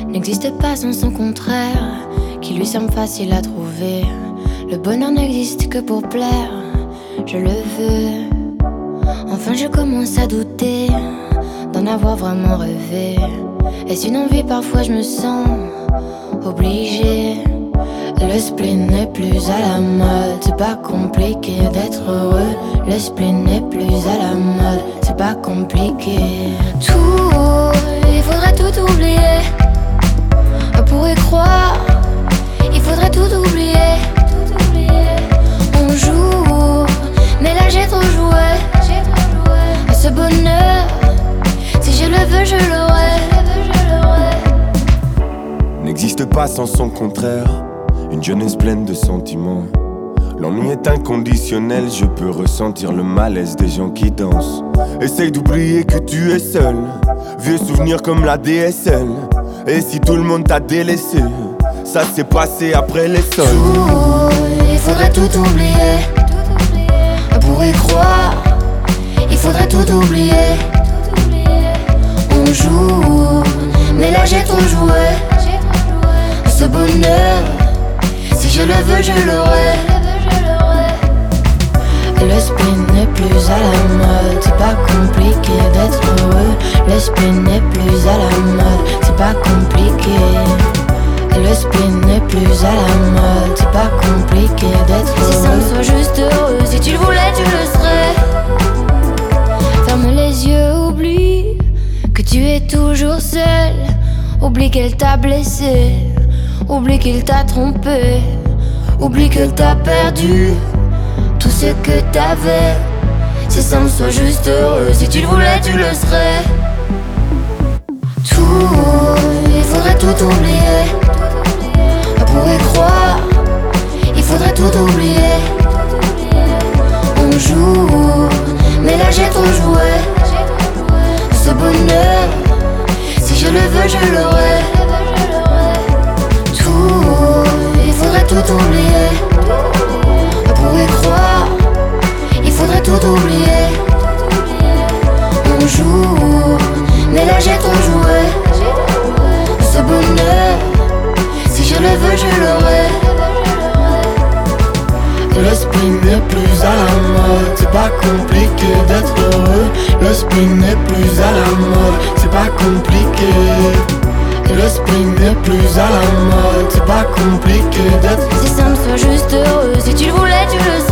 n'existe pas sans son contraire, qui lui semble facile à trouver. Le bonheur n'existe que pour plaire, je le veux. Enfin je commence à douter d'en avoir vraiment rêvé. Est-ce une envie? Parfois je me sens obligée. Le spleen n'est plus à la mode, c'est pas compliqué d'être heureux. Le spleen n'est plus à la mode, c'est pas compliqué. Tout, il faudrait tout oublier. Pour y croire, il faudrait tout oublier. On joue, mais là j'ai trop joué. Ce bonheur, si je le veux, je l'aurai. N'existe pas sans son contraire, une jeunesse pleine de sentiments. L'ennui est inconditionnel, je peux ressentir le malaise des gens qui dansent. Essaye d'oublier que tu es seul, vieux souvenirs comme la DSL. Et si tout le monde t'a délaissé, ça s'est passé après les sols. Tout, il faudrait tout oublier. Pour y croire, il faudrait tout oublier. On joue, mais là j'ai trop joué. Ce bonheur, si je le veux, je l'aurai. Le spleen n'est plus à la mode, c'est pas compliqué d'être heureux. Le spleen n'est plus à la mode, c'est pas compliqué. Le spleen n'est plus à la mode, c'est pas compliqué d'être heureux. Si simple, sois juste heureux, si tu le voulais, tu le serais. Ferme les yeux, oublie que tu es toujours seul. Oublie qu'elle t'a blessé, oublie qu'il t'a trompé, oublie qu'elle t'a perdu tout ce que t'avais. C'est simple, sois juste heureux, si tu le voulais, tu le serais. Tout, il faudrait tout oublier. Pour y croire, il faudrait tout oublier. On joue, mais là j'ai trop joué. Ce bonheur, si je le veux, je l'aurai. Tout, il faudrait tout oublier. Pour y croire, il faudrait tout oublier. On joue, mais là j'ai trop joué. Ce bonheur, si je le veux, je l'aurai. Le spleen n'est plus à la mode, c'est pas compliqué d'être heureux. Le spleen n'est plus à la mode, c'est pas compliqué. Le spleen n'est plus à la mode, c'est pas compliqué d'être. C'est simple, sois juste heureux, si tu le voulais, tu le sais.